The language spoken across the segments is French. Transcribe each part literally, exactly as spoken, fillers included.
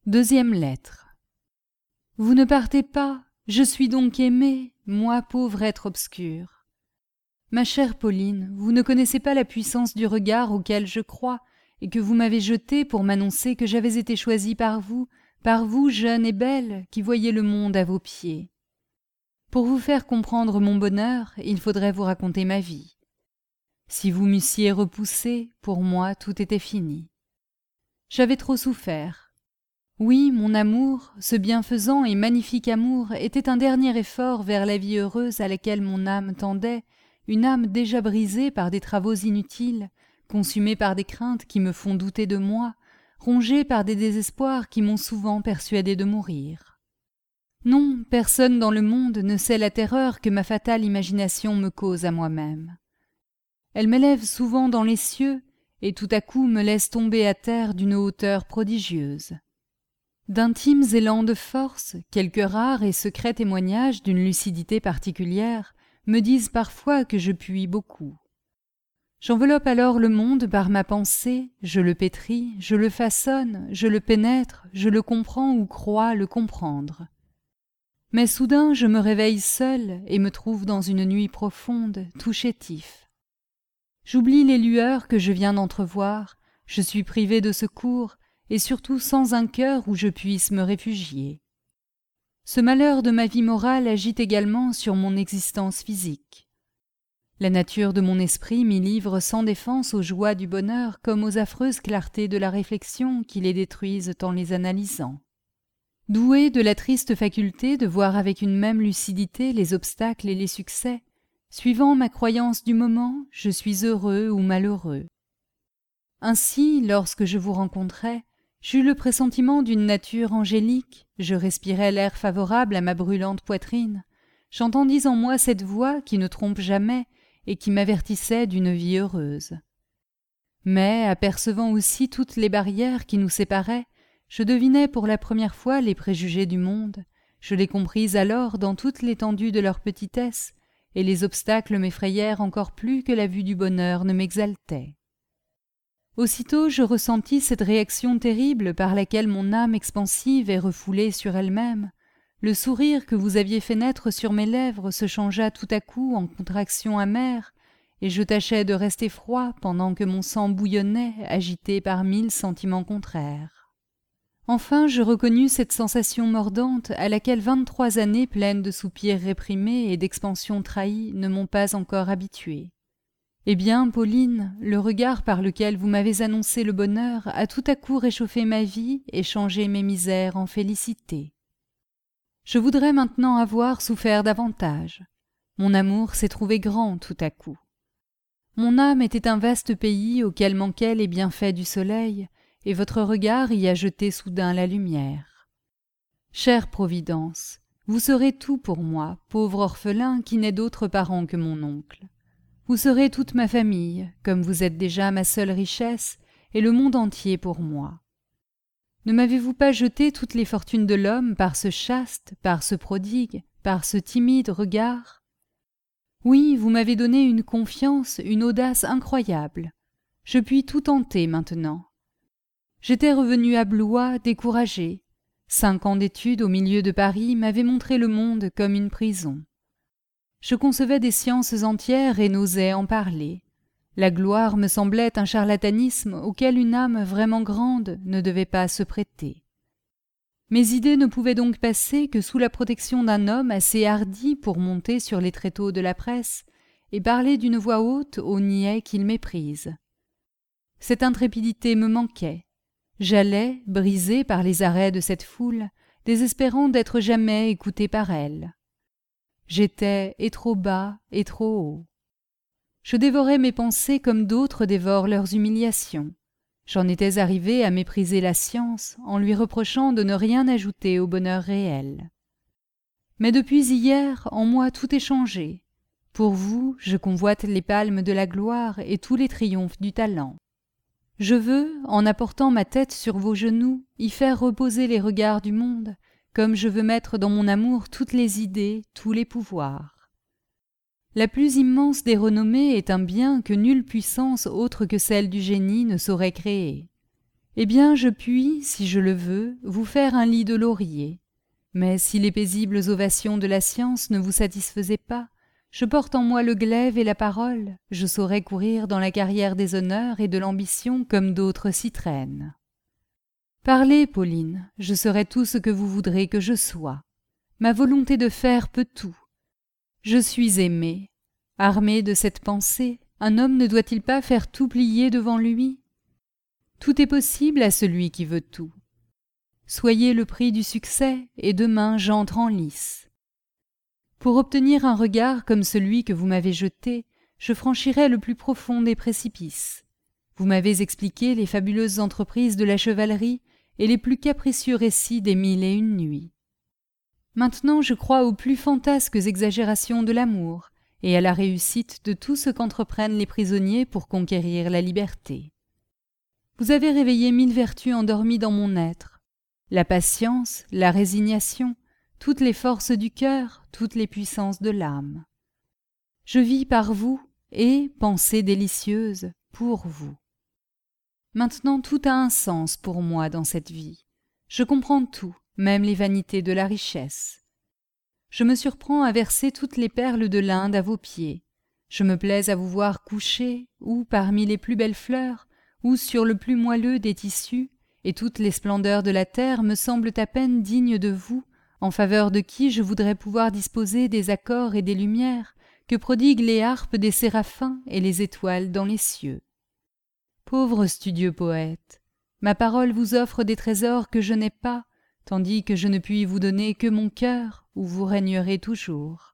Deuxième lettre. Vous ne partez pas, je suis donc aimé, moi pauvre être obscur. Ma chère Pauline, vous ne connaissez pas la puissance du regard auquel je crois, et que vous m'avez jeté pour m'annoncer que j'avais été choisie par vous, par vous jeune et belle, qui voyez le monde à vos pieds. Pour vous faire comprendre mon bonheur, il faudrait vous raconter ma vie. Si vous m'eussiez repoussé, pour moi tout était fini. J'avais trop souffert. Oui, mon amour, ce bienfaisant et magnifique amour, était un dernier effort vers la vie heureuse à laquelle mon âme tendait, une âme déjà brisée par des travaux inutiles, consumée par des craintes qui me font douter de moi, rongée par des désespoirs qui m'ont souvent persuadée de mourir. Non, personne dans le monde ne sait la terreur que ma fatale imagination me cause à moi-même. Elle m'élève souvent dans les cieux, et tout à coup me laisse tomber à terre d'une hauteur prodigieuse. D'intimes élans de force, quelques rares et secrets témoignages d'une lucidité particulière, me disent parfois que je puis beaucoup. J'enveloppe alors le monde par ma pensée, je le pétris, je le façonne, je le pénètre, je le comprends ou crois le comprendre. Mais soudain je me réveille seul et me trouve dans une nuit profonde, tout chétif. J'oublie les lueurs que je viens d'entrevoir, je suis privé de secours, et surtout sans un cœur où je puisse me réfugier. Ce malheur de ma vie morale agite également sur mon existence physique. La nature de mon esprit m'y livre sans défense aux joies du bonheur comme aux affreuses clartés de la réflexion qui les détruisent en les analysant. Doué de la triste faculté de voir avec une même lucidité les obstacles et les succès, suivant ma croyance du moment, je suis heureux ou malheureux. Ainsi, lorsque je vous rencontrai, j'eus le pressentiment d'une nature angélique, je respirais l'air favorable à ma brûlante poitrine, j'entendis en moi cette voix qui ne trompe jamais et qui m'avertissait d'une vie heureuse. Mais, apercevant aussi toutes les barrières qui nous séparaient, je devinai pour la première fois les préjugés du monde, je les compris alors dans toute l'étendue de leur petitesse, et les obstacles m'effrayèrent encore plus que la vue du bonheur ne m'exaltait. Aussitôt je ressentis cette réaction terrible par laquelle mon âme expansive est refoulée sur elle-même. Le sourire que vous aviez fait naître sur mes lèvres se changea tout à coup en contraction amère, et je tâchais de rester froid pendant que mon sang bouillonnait, agité par mille sentiments contraires. Enfin je reconnus cette sensation mordante à laquelle vingt-trois années pleines de soupirs réprimés et d'expansions trahies ne m'ont pas encore habitué. Eh bien, Pauline, le regard par lequel vous m'avez annoncé le bonheur a tout à coup réchauffé ma vie et changé mes misères en félicité. Je voudrais maintenant avoir souffert davantage. Mon amour s'est trouvé grand tout à coup. Mon âme était un vaste pays auquel manquaient les bienfaits du soleil, et votre regard y a jeté soudain la lumière. Chère Providence, vous serez tout pour moi, pauvre orphelin qui n'est d'autre parent que mon oncle. Vous serez toute ma famille, comme vous êtes déjà ma seule richesse, et le monde entier pour moi. Ne m'avez-vous pas jeté toutes les fortunes de l'homme par ce chaste, par ce prodigue, par ce timide regard? Oui, vous m'avez donné une confiance, une audace incroyable. Je puis tout tenter maintenant. J'étais revenu à Blois découragé. Cinq ans d'études au milieu de Paris m'avaient montré le monde comme une prison. Je concevais des sciences entières et n'osais en parler. La gloire me semblait un charlatanisme auquel une âme vraiment grande ne devait pas se prêter. Mes idées ne pouvaient donc passer que sous la protection d'un homme assez hardi pour monter sur les tréteaux de la presse et parler d'une voix haute aux niais qu'il méprise. Cette intrépidité me manquait. J'allais, brisé par les arrêts de cette foule, désespérant d'être jamais écouté par elle. J'étais et trop bas et trop haut. Je dévorais mes pensées comme d'autres dévorent leurs humiliations. J'en étais arrivé à mépriser la science en lui reprochant de ne rien ajouter au bonheur réel. Mais depuis hier, en moi tout est changé. Pour vous, je convoite les palmes de la gloire et tous les triomphes du talent. Je veux, en apportant ma tête sur vos genoux, y faire reposer les regards du monde, comme je veux mettre dans mon amour toutes les idées, tous les pouvoirs. La plus immense des renommées est un bien que nulle puissance autre que celle du génie ne saurait créer. Eh bien, je puis, si je le veux, vous faire un lit de laurier. Mais si les paisibles ovations de la science ne vous satisfaisaient pas, je porte en moi le glaive et la parole, je saurais courir dans la carrière des honneurs et de l'ambition comme d'autres s'y traînent. Parlez, Pauline, je serai tout ce que vous voudrez que je sois. Ma volonté de faire peut tout. Je suis aimé. Armé de cette pensée, un homme ne doit-il pas faire tout plier devant lui ? Tout est possible à celui qui veut tout. Soyez le prix du succès, et demain j'entre en lice. Pour obtenir un regard comme celui que vous m'avez jeté, je franchirai le plus profond des précipices. Vous m'avez expliqué les fabuleuses entreprises de la chevalerie et les plus capricieux récits des mille et une nuits. Maintenant je crois aux plus fantasques exagérations de l'amour et à la réussite de tout ce qu'entreprennent les prisonniers pour conquérir la liberté. Vous avez réveillé mille vertus endormies dans mon être, la patience, la résignation, toutes les forces du cœur, toutes les puissances de l'âme. Je vis par vous et, pensée délicieuse, pour vous. Maintenant tout a un sens pour moi dans cette vie. Je comprends tout, même les vanités de la richesse. Je me surprends à verser toutes les perles de l'Inde à vos pieds. Je me plais à vous voir coucher, ou parmi les plus belles fleurs, ou sur le plus moelleux des tissus, et toutes les splendeurs de la terre me semblent à peine dignes de vous, en faveur de qui je voudrais pouvoir disposer des accords et des lumières que prodiguent les harpes des séraphins et les étoiles dans les cieux. Pauvre studieux poète, ma parole vous offre des trésors que je n'ai pas, tandis que je ne puis vous donner que mon cœur, où vous régnerez toujours.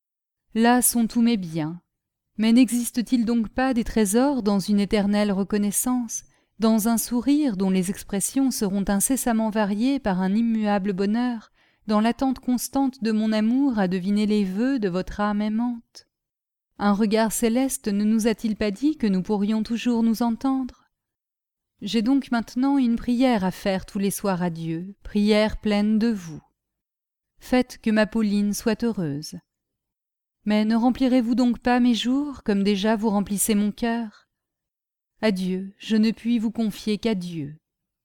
Là sont tous mes biens, mais n'existe-t-il donc pas des trésors dans une éternelle reconnaissance, dans un sourire dont les expressions seront incessamment variées par un immuable bonheur, dans l'attente constante de mon amour à deviner les vœux de votre âme aimante? Un regard céleste ne nous a-t-il pas dit que nous pourrions toujours nous entendre? J'ai donc maintenant une prière à faire tous les soirs à Dieu, prière pleine de vous. Faites que ma Pauline soit heureuse. Mais ne remplirez-vous donc pas mes jours comme déjà vous remplissez mon cœur? Adieu, je ne puis vous confier qu'à Dieu.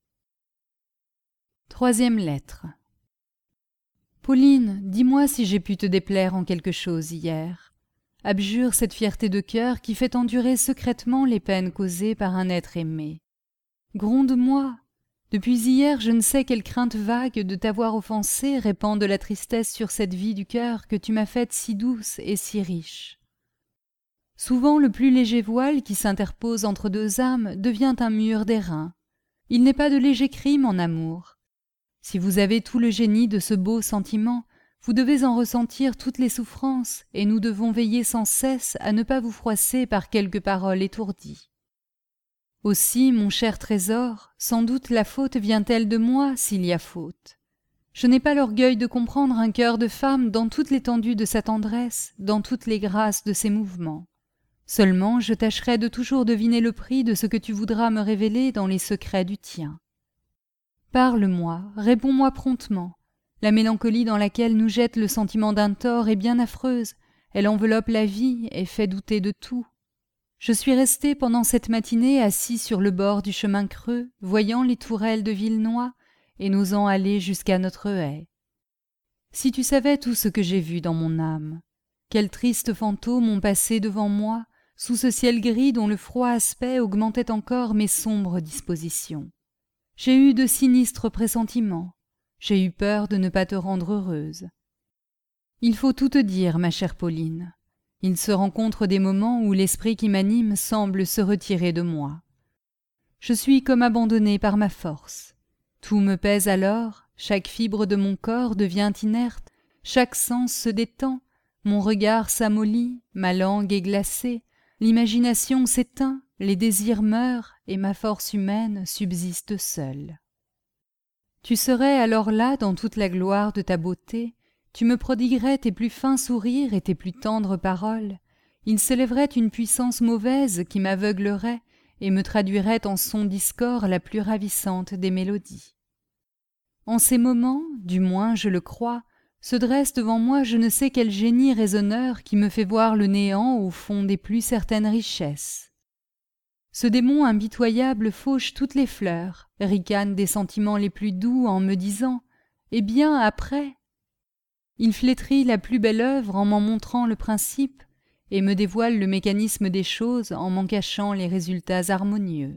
Troisième lettre. Pauline, dis-moi si j'ai pu te déplaire en quelque chose hier. Abjure cette fierté de cœur qui fait endurer secrètement les peines causées par un être aimé. Gronde-moi. Depuis hier, je ne sais quelle crainte vague de t'avoir offensé répand de la tristesse sur cette vie du cœur que tu m'as faite si douce et si riche. Souvent le plus léger voile qui s'interpose entre deux âmes devient un mur d'airain. Il n'est pas de léger crime en amour. Si vous avez tout le génie de ce beau sentiment, vous devez en ressentir toutes les souffrances, et nous devons veiller sans cesse à ne pas vous froisser par quelques paroles étourdies. Aussi, mon cher trésor, sans doute la faute vient-elle de moi s'il y a faute. Je n'ai pas l'orgueil de comprendre un cœur de femme dans toute l'étendue de sa tendresse, dans toutes les grâces de ses mouvements. Seulement, je tâcherai de toujours deviner le prix de ce que tu voudras me révéler dans les secrets du tien. Parle-moi, réponds-moi promptement. La mélancolie dans laquelle nous jette le sentiment d'un tort est bien affreuse, elle enveloppe la vie et fait douter de tout. Je suis resté pendant cette matinée assis sur le bord du chemin creux, voyant les tourelles de Villenoix et n'osant aller jusqu'à notre haie. Si tu savais tout ce que j'ai vu dans mon âme, quels tristes fantômes ont passé devant moi, sous ce ciel gris dont le froid aspect augmentait encore mes sombres dispositions. J'ai eu de sinistres pressentiments, j'ai eu peur de ne pas te rendre heureuse. Il faut tout te dire, ma chère Pauline. Il se rencontre des moments où l'esprit qui m'anime semble se retirer de moi. Je suis comme abandonnée par ma force. Tout me pèse alors, chaque fibre de mon corps devient inerte, chaque sens se détend, mon regard s'amollit, ma langue est glacée, l'imagination s'éteint, les désirs meurent et ma force humaine subsiste seule. Tu serais alors là dans toute la gloire de ta beauté, tu me prodiguerais tes plus fins sourires et tes plus tendres paroles, il s'élèverait une puissance mauvaise qui m'aveuglerait et me traduirait en sons discords la plus ravissante des mélodies. En ces moments, du moins je le crois, se dresse devant moi je ne sais quel génie raisonneur qui me fait voir le néant au fond des plus certaines richesses. Ce démon impitoyable fauche toutes les fleurs, ricane des sentiments les plus doux en me disant « Eh bien, après ?» Il flétrit la plus belle œuvre en m'en montrant le principe et me dévoile le mécanisme des choses en m'en cachant les résultats harmonieux.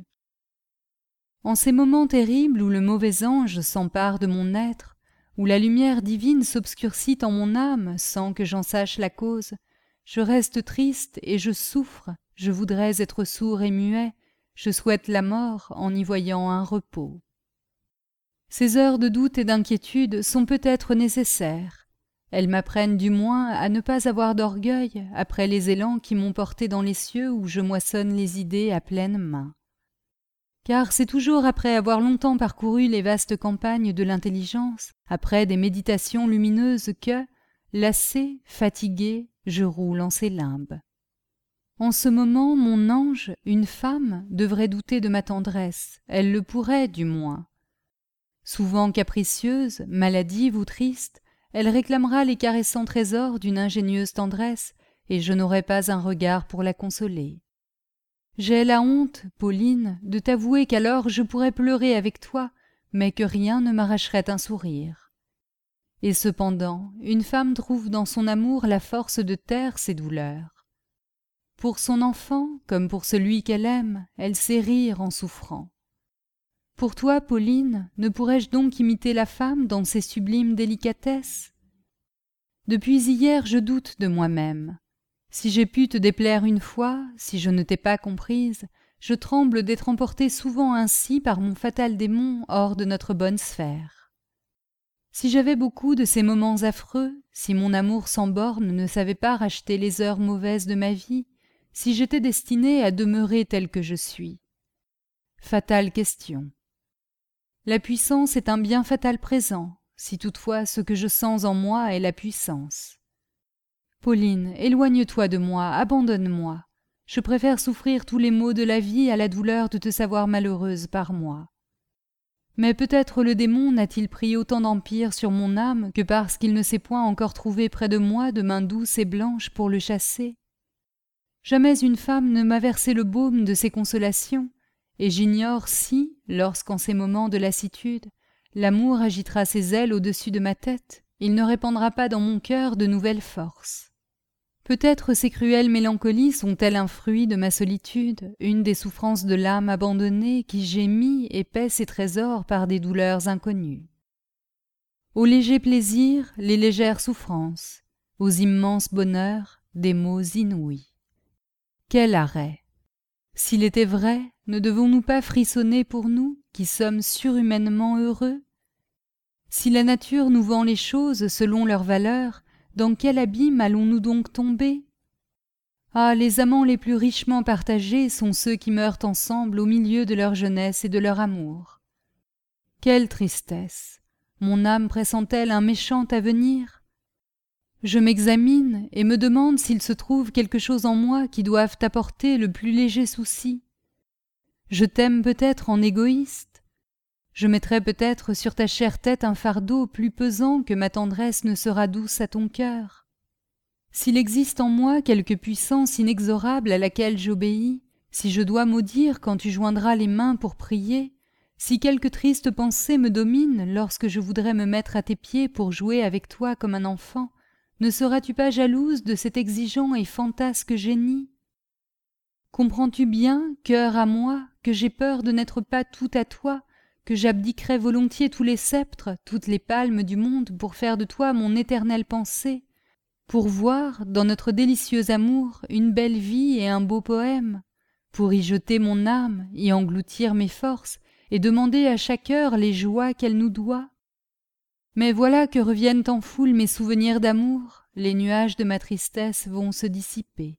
En ces moments terribles où le mauvais ange s'empare de mon être, où la lumière divine s'obscurcit en mon âme sans que j'en sache la cause, je reste triste et je souffre, je voudrais être sourd et muet, je souhaite la mort en y voyant un repos. Ces heures de doute et d'inquiétude sont peut-être nécessaires. Elles m'apprennent du moins à ne pas avoir d'orgueil après les élans qui m'ont porté dans les cieux où je moissonne les idées à pleine main. Car c'est toujours après avoir longtemps parcouru les vastes campagnes de l'intelligence, après des méditations lumineuses que, lassé, fatigué, je roule en ces limbes. En ce moment, mon ange, une femme, devrait douter de ma tendresse, elle le pourrait du moins. Souvent capricieuse, maladive ou triste, elle réclamera les caressants trésors d'une ingénieuse tendresse, et je n'aurai pas un regard pour la consoler. J'ai la honte, Pauline, de t'avouer qu'alors je pourrais pleurer avec toi, mais que rien ne m'arracherait un sourire. Et cependant, une femme trouve dans son amour la force de taire ses douleurs. Pour son enfant, comme pour celui qu'elle aime, elle sait rire en souffrant. Pour toi, Pauline, ne pourrais-je donc imiter la femme dans ses sublimes délicatesses ? Depuis hier, je doute de moi-même. Si j'ai pu te déplaire une fois, si je ne t'ai pas comprise, je tremble d'être emportée souvent ainsi par mon fatal démon hors de notre bonne sphère. Si j'avais beaucoup de ces moments affreux, si mon amour sans bornes ne savait pas racheter les heures mauvaises de ma vie, si j'étais destinée à demeurer telle que je suis. Fatale question. La puissance est un bien fatal présent, si toutefois ce que je sens en moi est la puissance. Pauline, éloigne-toi de moi, abandonne-moi. Je préfère souffrir tous les maux de la vie à la douleur de te savoir malheureuse par moi. Mais peut-être le démon n'a-t-il pris autant d'empire sur mon âme que parce qu'il ne s'est point encore trouvé près de moi de main douce et blanche pour le chasser. Jamais une femme ne m'a versé le baume de ses consolations, et j'ignore si, lorsqu'en ces moments de lassitude, l'amour agitera ses ailes au-dessus de ma tête, il ne répandra pas dans mon cœur de nouvelles forces. Peut-être ces cruelles mélancolies sont-elles un fruit de ma solitude, une des souffrances de l'âme abandonnée qui gémit et paie ses trésors par des douleurs inconnues. Aux légers plaisirs, les légères souffrances, aux immenses bonheurs, des maux inouïs. Quel arrêt! S'il était vrai, ne devons-nous pas frissonner pour nous, qui sommes surhumainement heureux? Si la nature nous vend les choses selon leur valeur, dans quel abîme allons-nous donc tomber? Ah, les amants les plus richement partagés sont ceux qui meurent ensemble au milieu de leur jeunesse et de leur amour. Quelle tristesse! Mon âme pressent-elle un méchant avenir? Je m'examine et me demande s'il se trouve quelque chose en moi qui doive t'apporter le plus léger souci. Je t'aime peut-être en égoïste. Je mettrai peut-être sur ta chère tête un fardeau plus pesant que ma tendresse ne sera douce à ton cœur. S'il existe en moi quelque puissance inexorable à laquelle j'obéis, si je dois maudire quand tu joindras les mains pour prier, si quelque triste pensée me domine lorsque je voudrais me mettre à tes pieds pour jouer avec toi comme un enfant, ne seras-tu pas jalouse de cet exigeant et fantasque génie? Comprends-tu bien, cœur à moi, que j'ai peur de n'être pas tout à toi, que j'abdiquerais volontiers tous les sceptres, toutes les palmes du monde pour faire de toi mon éternelle pensée, pour voir, dans notre délicieux amour, une belle vie et un beau poème, pour y jeter mon âme, y engloutir mes forces, et demander à chaque heure les joies qu'elle nous doit? Mais voilà que reviennent en foule mes souvenirs d'amour, les nuages de ma tristesse vont se dissiper.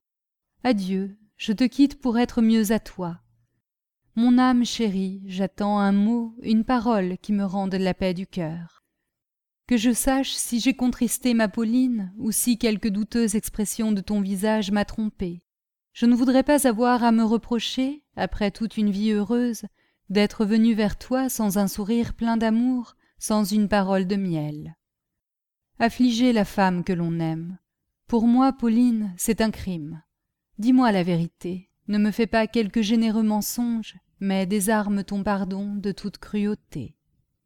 Adieu, je te quitte pour être mieux à toi. Mon âme chérie, j'attends un mot, une parole qui me rende la paix du cœur. Que je sache si j'ai contristé ma Pauline ou si quelque douteuse expression de ton visage m'a trompée. Je ne voudrais pas avoir à me reprocher, après toute une vie heureuse, d'être venue vers toi sans un sourire plein d'amour, sans une parole de miel. Affliger la femme que l'on aime. Pour moi, Pauline, c'est un crime. Dis-moi la vérité. Ne me fais pas quelque généreux mensonge, mais désarme ton pardon de toute cruauté.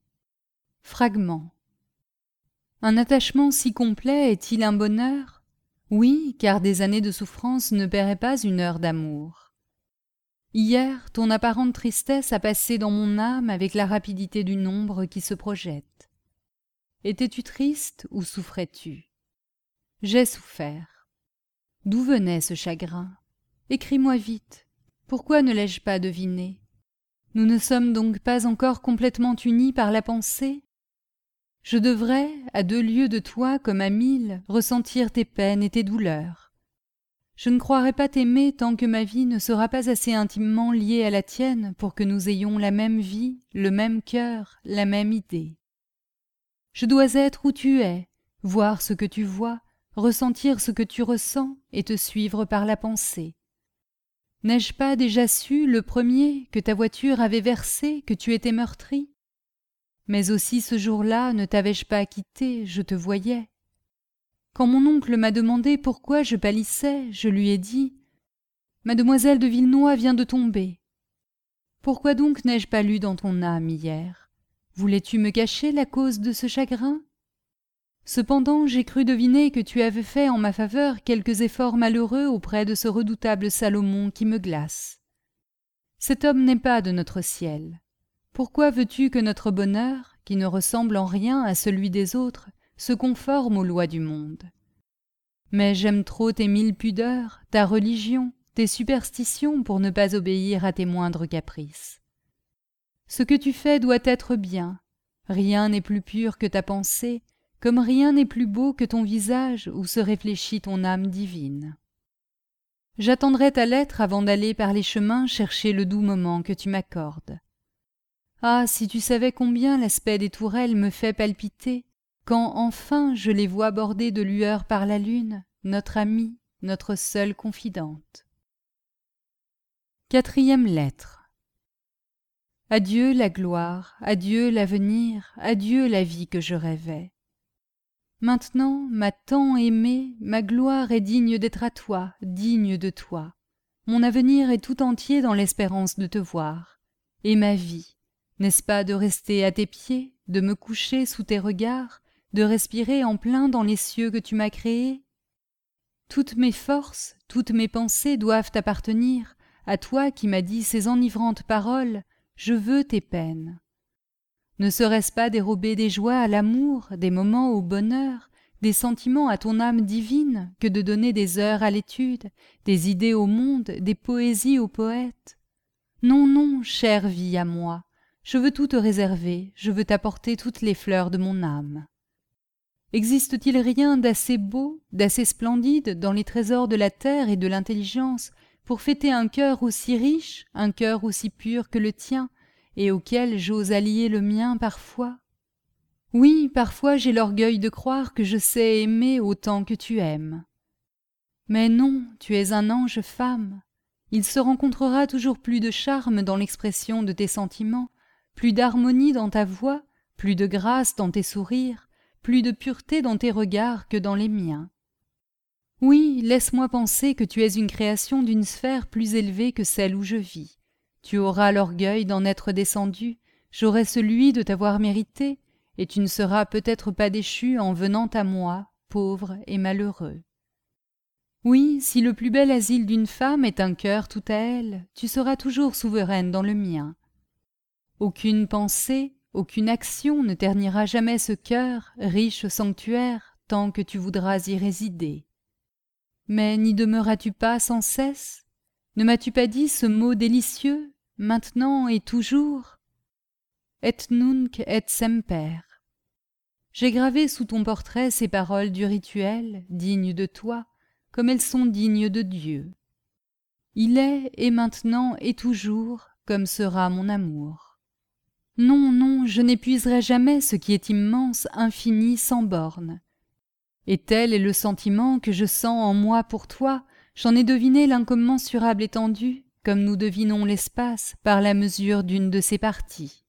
Fragment. Un attachement si complet est-il un bonheur? Oui, car des années de souffrance ne paieraient pas une heure d'amour. Hier, ton apparente tristesse a passé dans mon âme avec la rapidité d'une ombre qui se projette. Étais-tu triste ou souffrais-tu? J'ai souffert. D'où venait ce chagrin? Écris-moi vite. Pourquoi ne l'ai-je pas deviné? Nous ne sommes donc pas encore complètement unis par la pensée? Je devrais, à deux lieues de toi comme à mille, ressentir tes peines et tes douleurs. Je ne croirai pas t'aimer tant que ma vie ne sera pas assez intimement liée à la tienne pour que nous ayons la même vie, le même cœur, la même idée. Je dois être où tu es, voir ce que tu vois, ressentir ce que tu ressens et te suivre par la pensée. N'ai-je pas déjà su, le premier, que ta voiture avait versé, que tu étais meurtri? Mais aussi ce jour-là, ne t'avais-je pas quitté, je te voyais. Quand mon oncle m'a demandé pourquoi je pâlissais, je lui ai dit « Mademoiselle de Villenoix vient de tomber. » Pourquoi donc n'ai-je pas lu dans ton âme hier? Voulais-tu me cacher la cause de ce chagrin? Cependant, j'ai cru deviner que tu avais fait en ma faveur quelques efforts malheureux auprès de ce redoutable Salomon qui me glace. Cet homme n'est pas de notre ciel. Pourquoi veux-tu que notre bonheur, qui ne ressemble en rien à celui des autres, se conforme aux lois du monde? Mais j'aime trop tes mille pudeurs, ta religion, tes superstitions pour ne pas obéir à tes moindres caprices. Ce que tu fais doit être bien. Rien n'est plus pur que ta pensée, comme rien n'est plus beau que ton visage où se réfléchit ton âme divine. J'attendrai ta lettre avant d'aller par les chemins chercher le doux moment que tu m'accordes. Ah, si tu savais combien l'aspect des tourelles me fait palpiter, quand enfin je les vois bordées de lueurs par la lune, notre amie, notre seule confidente. Quatrième lettre. Adieu la gloire, adieu l'avenir, adieu la vie que je rêvais. Maintenant, ma tant aimée, ma gloire est digne d'être à toi, digne de toi. Mon avenir est tout entier dans l'espérance de te voir. Et ma vie, n'est-ce pas de rester à tes pieds, de me coucher sous tes regards, de respirer en plein dans les cieux que tu m'as créés? Toutes mes forces, toutes mes pensées doivent appartenir à toi qui m'as dit ces enivrantes paroles « Je veux tes peines ». Ne serait-ce pas dérober des joies à l'amour, des moments au bonheur, des sentiments à ton âme divine, que de donner des heures à l'étude, des idées au monde, des poésies aux poètes? Non, non, chère vie à moi, je veux tout te réserver, je veux t'apporter toutes les fleurs de mon âme. Existe-t-il rien d'assez beau, d'assez splendide dans les trésors de la terre et de l'intelligence pour fêter un cœur aussi riche, un cœur aussi pur que le tien, et auquel j'ose allier le mien parfois? Oui, parfois j'ai l'orgueil de croire que je sais aimer autant que tu aimes. Mais non, tu es un ange femme. Il se rencontrera toujours plus de charme dans l'expression de tes sentiments, plus d'harmonie dans ta voix, plus de grâce dans tes sourires, plus de pureté dans tes regards que dans les miens. Oui, laisse-moi penser que tu es une création d'une sphère plus élevée que celle où je vis. Tu auras l'orgueil d'en être descendu, j'aurai celui de t'avoir mérité, et tu ne seras peut-être pas déchu en venant à moi, pauvre et malheureux. Oui, si le plus bel asile d'une femme est un cœur tout à elle, tu seras toujours souveraine dans le mien. Aucune pensée, aucune action ne ternira jamais ce cœur, riche sanctuaire, tant que tu voudras y résider. Mais n'y demeuras-tu pas sans cesse? Ne m'as-tu pas dit ce mot délicieux, maintenant et toujours? Et nunc et semper. J'ai gravé sous ton portrait ces paroles du rituel, dignes de toi, comme elles sont dignes de Dieu. Il est, et maintenant, et toujours, comme sera mon amour. Non, non, je n'épuiserai jamais ce qui est immense, infini, sans bornes. Et tel est le sentiment que je sens en moi pour toi, j'en ai deviné l'incommensurable étendue, comme nous devinons l'espace par la mesure d'une de ses parties.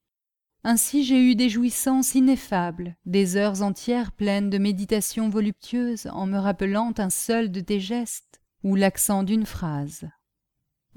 Ainsi j'ai eu des jouissances ineffables, des heures entières pleines de méditations voluptueuses en me rappelant un seul de tes gestes ou l'accent d'une phrase.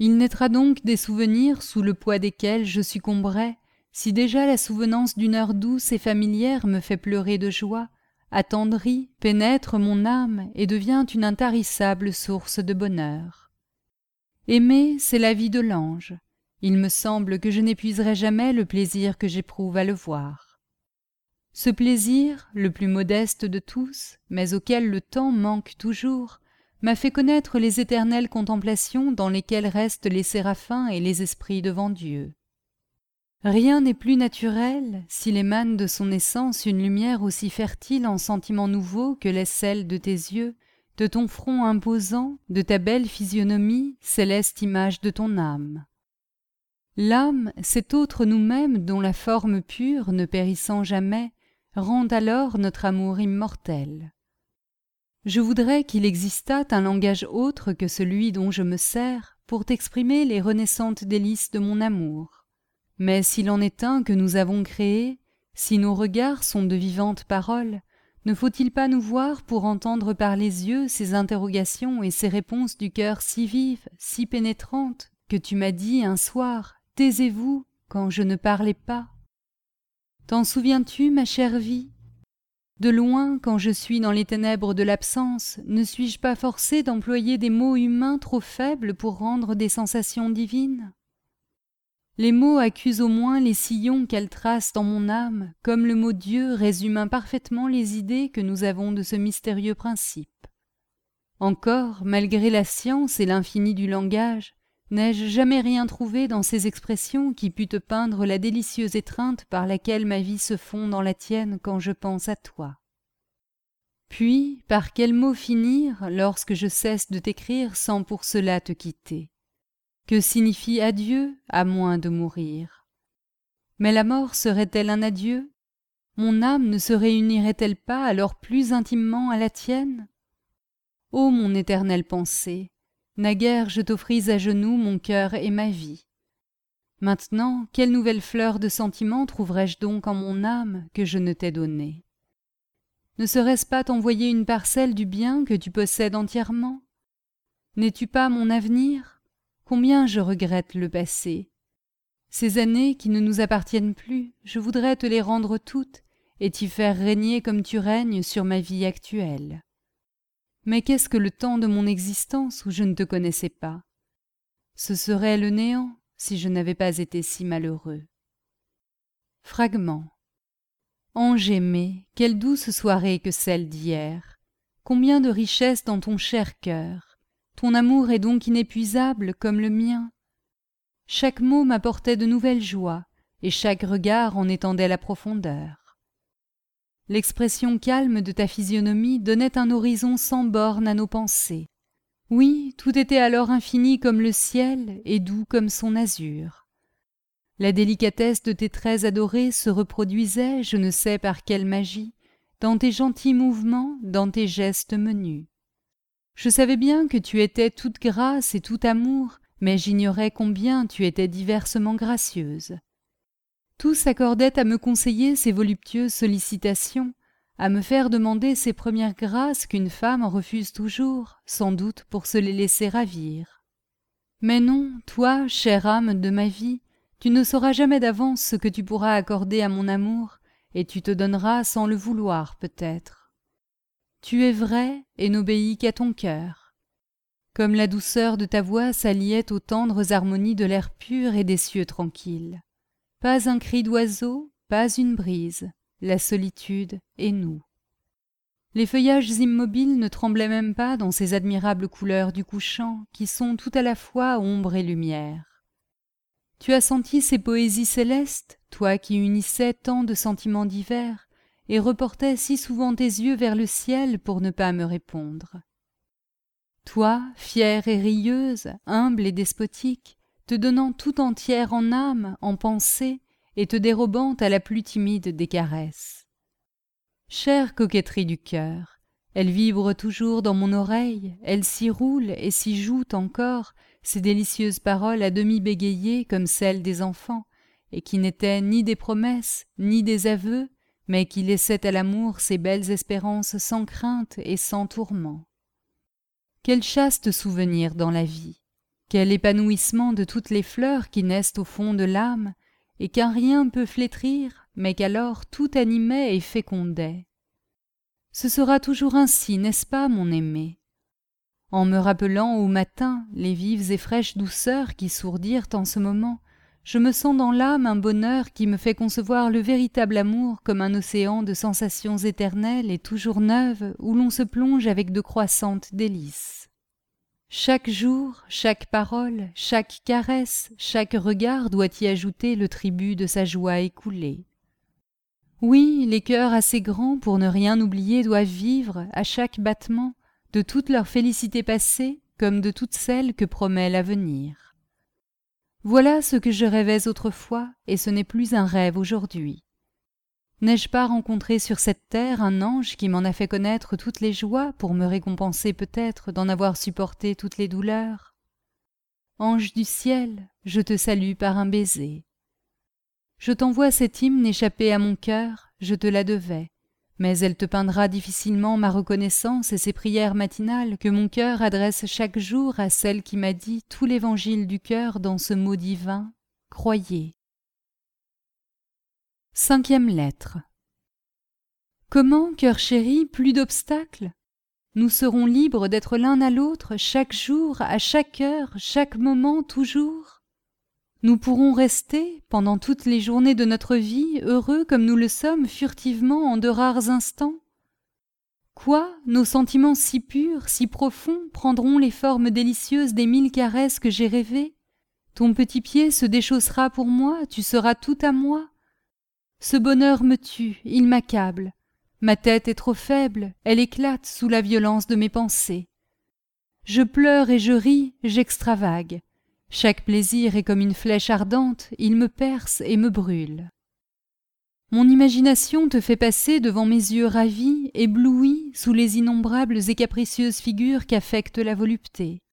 Il naîtra donc des souvenirs sous le poids desquels je succomberai, si déjà la souvenance d'une heure douce et familière me fait pleurer de joie, attendrit, pénètre mon âme et devient une intarissable source de bonheur. Aimer, c'est la vie de l'ange. Il me semble que je n'épuiserai jamais le plaisir que j'éprouve à le voir. Ce plaisir, le plus modeste de tous, mais auquel le temps manque toujours, m'a fait connaître les éternelles contemplations dans lesquelles restent les séraphins et les esprits devant Dieu. Rien n'est plus naturel s'il émane de son essence une lumière aussi fertile en sentiments nouveaux que l'est celle de tes yeux, de ton front imposant, de ta belle physionomie, céleste image de ton âme. L'âme, cet autre nous-mêmes dont la forme pure, ne périssant jamais, rend alors notre amour immortel. Je voudrais qu'il existât un langage autre que celui dont je me sers pour t'exprimer les renaissantes délices de mon amour. Mais s'il en est un que nous avons créé, si nos regards sont de vivantes paroles, ne faut-il pas nous voir pour entendre par les yeux ces interrogations et ces réponses du cœur si vives, si pénétrantes, que tu m'as dit un soir, « Taisez-vous » quand je ne parlais pas. T'en souviens-tu, ma chère vie ? De loin, quand je suis dans les ténèbres de l'absence, ne suis-je pas forcée d'employer des mots humains trop faibles pour rendre des sensations divines ? Les mots accusent au moins les sillons qu'elles tracent dans mon âme, comme le mot Dieu résume imparfaitement les idées que nous avons de ce mystérieux principe. Encore, malgré la science et l'infini du langage, n'ai-je jamais rien trouvé dans ces expressions qui pût te peindre la délicieuse étreinte par laquelle ma vie se fond dans la tienne quand je pense à toi. Puis, par quels mots finir lorsque je cesse de t'écrire sans pour cela te quitter ? Que signifie adieu, à moins de mourir ? Mais la mort serait-elle un adieu ? Mon âme ne se réunirait-elle pas alors plus intimement à la tienne ? Ô mon éternelle pensée, naguère je t'offris à genoux mon cœur et ma vie. Maintenant, quelle nouvelle fleur de sentiment trouverais-je donc en mon âme que je ne t'ai donnée ? Ne serait-ce pas t'envoyer une parcelle du bien que tu possèdes entièrement ? N'es-tu pas mon avenir ? Combien je regrette le passé. Ces années qui ne nous appartiennent plus, je voudrais te les rendre toutes et t'y faire régner comme tu règnes sur ma vie actuelle. Mais qu'est-ce que le temps de mon existence où je ne te connaissais pas ? Ce serait le néant si je n'avais pas été si malheureux. Fragment. Ange aimé, quelle douce soirée que celle d'hier. Combien de richesse dans ton cher cœur. Ton amour est donc inépuisable comme le mien. Chaque mot m'apportait de nouvelles joies, et chaque regard en étendait la profondeur. L'expression calme de ta physionomie donnait un horizon sans bornes à nos pensées. Oui, tout était alors infini comme le ciel et doux comme son azur. La délicatesse de tes traits adorés se reproduisait, je ne sais par quelle magie, dans tes gentils mouvements, dans tes gestes menus. Je savais bien que tu étais toute grâce et tout amour, mais j'ignorais combien tu étais diversement gracieuse. Tout s'accordait à me conseiller ces voluptueuses sollicitations, à me faire demander ces premières grâces qu'une femme refuse toujours, sans doute pour se les laisser ravir. Mais non, toi, chère âme de ma vie, tu ne sauras jamais d'avance ce que tu pourras accorder à mon amour, et tu te donneras sans le vouloir peut-être. Tu es vrai et n'obéis qu'à ton cœur. Comme la douceur de ta voix s'alliait aux tendres harmonies de l'air pur et des cieux tranquilles. Pas un cri d'oiseau, pas une brise, la solitude et nous. Les feuillages immobiles ne tremblaient même pas dans ces admirables couleurs du couchant qui sont tout à la fois ombre et lumière. Tu as senti ces poésies célestes, toi qui unissais tant de sentiments divers, et reportais si souvent tes yeux vers le ciel pour ne pas me répondre. Toi, fière et rieuse, humble et despotique, te donnant tout entière en âme, en pensée, et te dérobant à la plus timide des caresses. Chère coquetterie du cœur, elle vibre toujours dans mon oreille, elle s'y roule et s'y joue encore, ces délicieuses paroles à demi bégayées comme celles des enfants, et qui n'étaient ni des promesses, ni des aveux, mais qui laissaient à l'amour ses belles espérances sans crainte et sans tourment. Quel chaste souvenir dans la vie! Quel épanouissement de toutes les fleurs qui naissent au fond de l'âme, et qu'un rien peut flétrir, mais qu'alors tout animait et fécondait. Ce sera toujours ainsi, n'est-ce pas, mon aimé? En me rappelant au matin les vives et fraîches douceurs qui sourdirent en ce moment, je me sens dans l'âme un bonheur qui me fait concevoir le véritable amour comme un océan de sensations éternelles et toujours neuves où l'on se plonge avec de croissantes délices. Chaque jour, chaque parole, chaque caresse, chaque regard doit y ajouter le tribut de sa joie écoulée. Oui, les cœurs assez grands pour ne rien oublier doivent vivre, à chaque battement, de toute leur félicité passée comme de toutes celles que promet l'avenir. Voilà ce que je rêvais autrefois, et ce n'est plus un rêve aujourd'hui. N'ai-je pas rencontré sur cette terre un ange qui m'en a fait connaître toutes les joies pour me récompenser peut-être d'en avoir supporté toutes les douleurs? Ange du ciel, je te salue par un baiser. Je t'envoie cet hymne échappé à mon cœur, je te la devais, mais elle te peindra difficilement ma reconnaissance et ces prières matinales que mon cœur adresse chaque jour à celle qui m'a dit tout l'évangile du cœur dans ce mot divin, croyez. Cinquième lettre. Comment, cœur chéri, plus d'obstacles? Nous serons libres d'être l'un à l'autre chaque jour, à chaque heure, chaque moment, toujours. Nous pourrons rester, pendant toutes les journées de notre vie, heureux comme nous le sommes furtivement en de rares instants. Quoi, nos sentiments si purs, si profonds, prendront les formes délicieuses des mille caresses que j'ai rêvées? Ton petit pied se déchaussera pour moi, tu seras tout à moi. Ce bonheur me tue, il m'accable. Ma tête est trop faible, elle éclate sous la violence de mes pensées. Je pleure et je ris, j'extravague. Chaque plaisir est comme une flèche ardente, il me perce et me brûle. Mon imagination te fait passer devant mes yeux ravis, éblouis, sous les innombrables et capricieuses figures qu'affecte la volupté.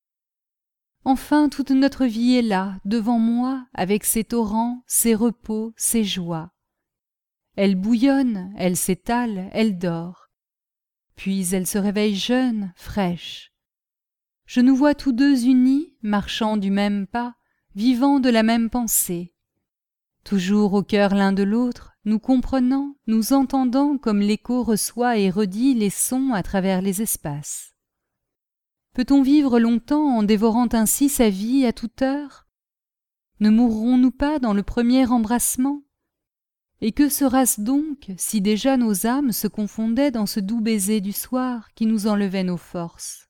Enfin, toute notre vie est là, devant moi, avec ses torrents, ses repos, ses joies. Elle bouillonne, elle s'étale, elle dort. Puis elle se réveille jeune, fraîche. Je nous vois tous deux unis, marchant du même pas, vivant de la même pensée. Toujours au cœur l'un de l'autre, nous comprenant, nous entendant comme l'écho reçoit et redit les sons à travers les espaces. Peut-on vivre longtemps en dévorant ainsi sa vie à toute heure? Ne mourrons-nous pas dans le premier embrassement? Et que sera-ce donc si déjà nos âmes se confondaient dans ce doux baiser du soir qui nous enlevait nos forces?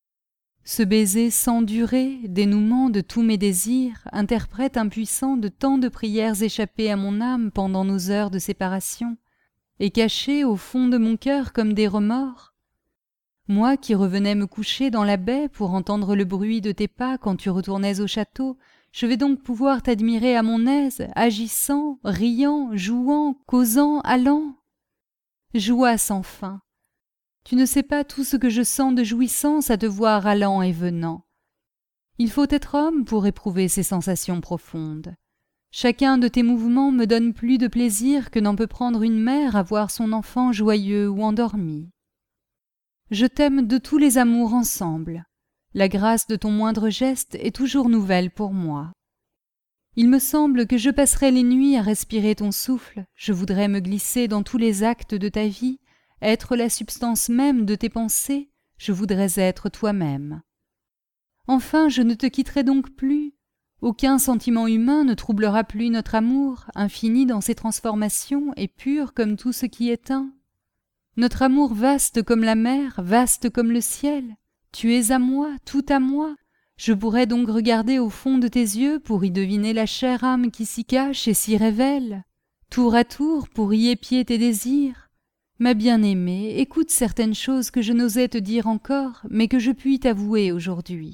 Ce baiser sans durée, dénouement de tous mes désirs, interprète impuissant de tant de prières échappées à mon âme pendant nos heures de séparation, et cachées au fond de mon cœur comme des remords. Moi qui revenais me coucher dans la baie pour entendre le bruit de tes pas quand tu retournais au château, je vais donc pouvoir t'admirer à mon aise, agissant, riant, jouant, causant, allant. Joie sans fin. Tu ne sais pas tout ce que je sens de jouissance à te voir allant et venant. Il faut être homme pour éprouver ces sensations profondes. Chacun de tes mouvements me donne plus de plaisir que n'en peut prendre une mère à voir son enfant joyeux ou endormi. Je t'aime de tous les amours ensemble. La grâce de ton moindre geste est toujours nouvelle pour moi. Il me semble que je passerai les nuits à respirer ton souffle, je voudrais me glisser dans tous les actes de ta vie, être la substance même de tes pensées, je voudrais être toi-même. Enfin, je ne te quitterai donc plus. Aucun sentiment humain ne troublera plus notre amour, infini dans ses transformations et pur comme tout ce qui est un. Notre amour vaste comme la mer, vaste comme le ciel. Tu es à moi, tout à moi. Je pourrais donc regarder au fond de tes yeux pour y deviner la chère âme qui s'y cache et s'y révèle. Tour à tour pour y épier tes désirs. Ma bien-aimée, écoute certaines choses que je n'osais te dire encore, mais que je puis t'avouer aujourd'hui.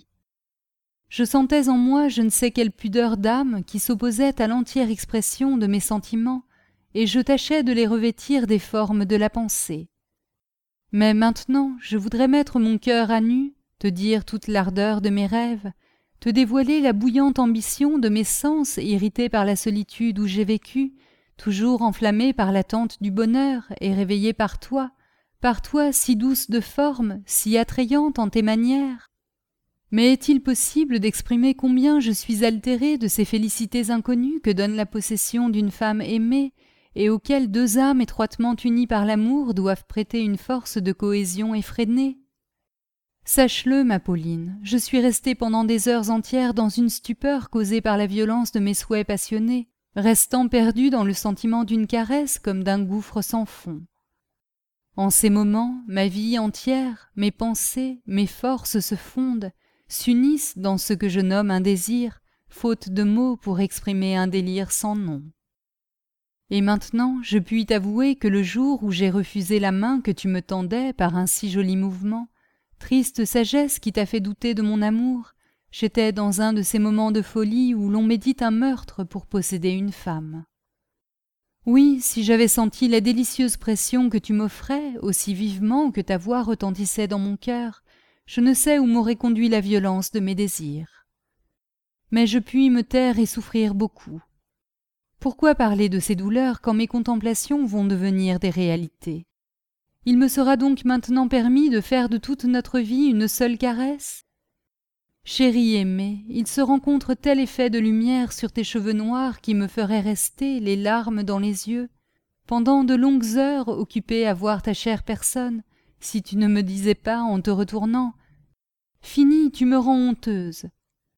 Je sentais en moi je ne sais quelle pudeur d'âme qui s'opposait à l'entière expression de mes sentiments, et je tâchais de les revêtir des formes de la pensée. Mais maintenant, je voudrais mettre mon cœur à nu, te dire toute l'ardeur de mes rêves, te dévoiler la bouillante ambition de mes sens irrités par la solitude où j'ai vécu, toujours enflammée par l'attente du bonheur et réveillée par toi, par toi si douce de forme, si attrayante en tes manières. Mais est-il possible d'exprimer combien je suis altérée de ces félicités inconnues que donne la possession d'une femme aimée et auxquelles deux âmes étroitement unies par l'amour doivent prêter une force de cohésion effrénée? Sache-le, ma Pauline, je suis restée pendant des heures entières dans une stupeur causée par la violence de mes souhaits passionnés, restant perdue dans le sentiment d'une caresse comme d'un gouffre sans fond. En ces moments, ma vie entière, mes pensées, mes forces se fondent, s'unissent dans ce que je nomme un désir, faute de mots pour exprimer un délire sans nom. Et maintenant, je puis t'avouer que le jour où j'ai refusé la main que tu me tendais par un si joli mouvement, triste sagesse qui t'a fait douter de mon amour, j'étais dans un de ces moments de folie où l'on médite un meurtre pour posséder une femme. Oui, si j'avais senti la délicieuse pression que tu m'offrais aussi vivement que ta voix retentissait dans mon cœur, je ne sais où m'aurait conduit la violence de mes désirs. Mais je puis me taire et souffrir beaucoup. Pourquoi parler de ces douleurs quand mes contemplations vont devenir des réalités? Il me sera donc maintenant permis de faire de toute notre vie une seule caresse? Chérie aimée, il se rencontre tel effet de lumière sur tes cheveux noirs qui me ferait rester les larmes dans les yeux, pendant de longues heures occupée à voir ta chère personne, si tu ne me disais pas en te retournant « Fini, tu me rends honteuse ».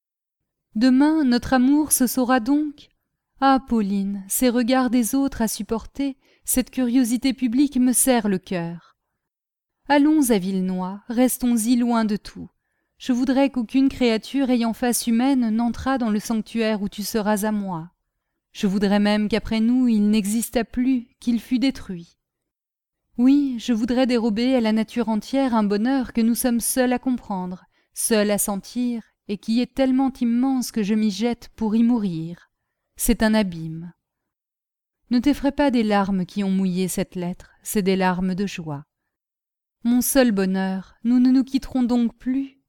Demain, notre amour se saura donc? Ah, Pauline, ces regards des autres à supporter, cette curiosité publique me serre le cœur. Allons à Villenoy, restons-y loin de tout. Je voudrais qu'aucune créature ayant face humaine n'entrât dans le sanctuaire où tu seras à moi. Je voudrais même qu'après nous il n'existât plus, qu'il fût détruit. Oui, je voudrais dérober à la nature entière un bonheur que nous sommes seuls à comprendre, seuls à sentir, et qui est tellement immense que je m'y jette pour y mourir. C'est un abîme. Ne t'effraie pas des larmes qui ont mouillé cette lettre, c'est des larmes de joie. Mon seul bonheur, nous ne nous quitterons donc plus.